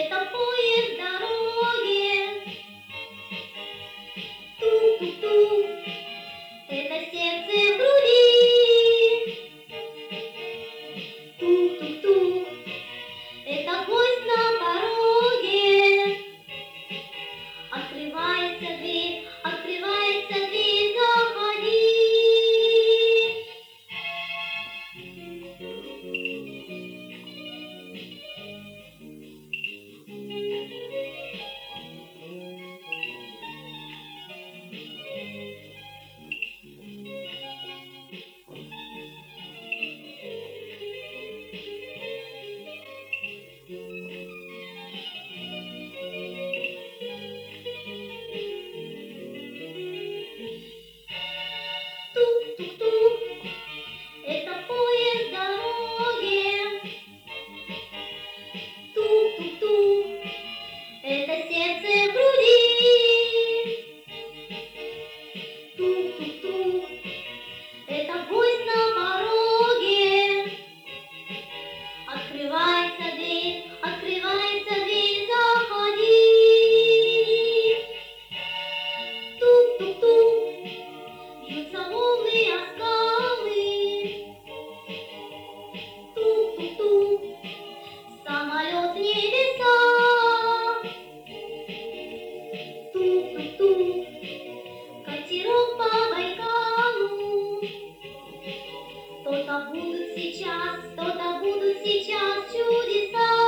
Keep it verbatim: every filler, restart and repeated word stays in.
Это поезд дороги. Тук-тук-тук, это сердце в груди. Тук-тук-тук, это гость на пороге. Открывается дверь, открывается дверь, заходи. Тук-тук-тук, это поезд дороги. Тук-тук-тук, это сердце в груди. Тук-тук-тук, это гость на пороге. Открывается дверь, открывается дверь, заходи. Тук-тук-тук, бьются волны о скалы. Тук-тук-тук, самолет в небеса. Тук-тук-тук, катерок по Байкалу. То-то будут сейчас, то-то будут сейчас чудеса.